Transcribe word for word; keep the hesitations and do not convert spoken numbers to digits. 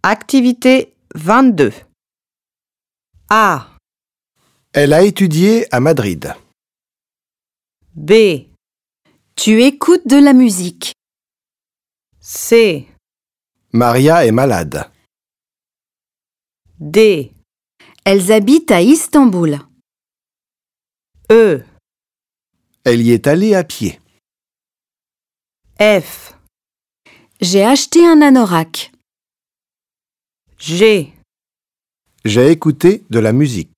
Activité vingt-deux. A. Elle a étudié à Madrid. B. Tu écoutes de la musique. C. Maria est malade. D. Elles habitent à Istanbul. E. Elle y est allée à pied. F. J'ai acheté un anorak. G. J'ai écouté de la musique.